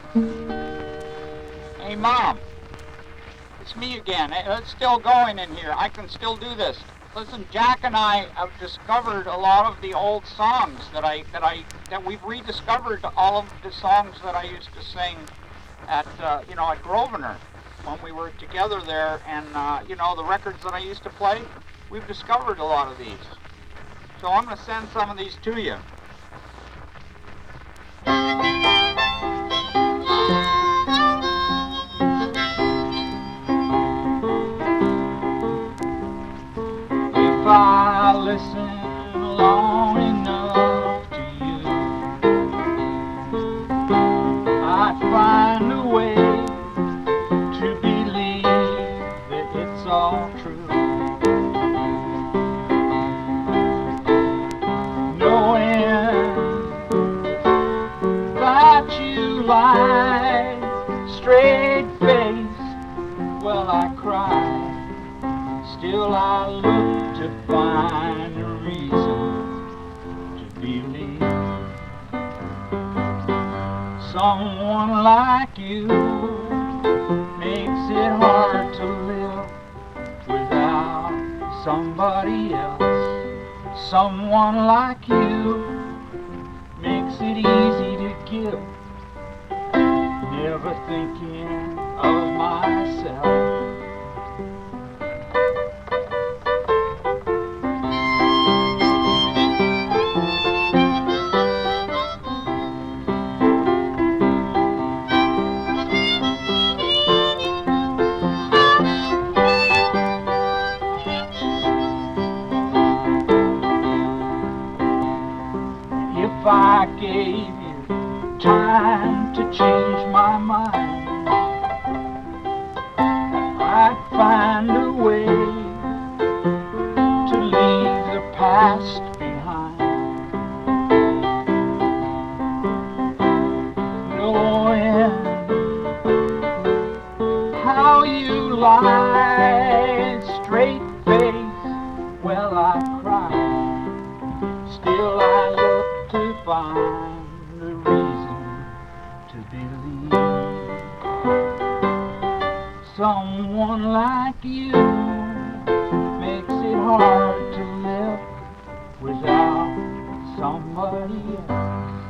Hey, Mom, it's me again. It's still going in here. I can still do this. Listen, Jack and I have discovered a lot of the old songs that we've rediscovered all of the songs that I used to sing at at Grosvenor when we were together there, and the records that I used to play. We've discovered a lot of these, so I'm going to send some of these to you. If I listen long enough to you, I'd find a way to believe that it's all true. Knowing that you lie straight-faced, well, I cry. Still I look to find a reason to believe someone like you makes it hard to live without somebody else. Someone like you makes it easy to give, never thinking of myself. If I gave you time to change my mind, I'd find a way to leave the past behind. Knowing how you lie straight-faced, well, I cry. Still I look to find a reason to believe someone like you makes it hard to live without somebody else.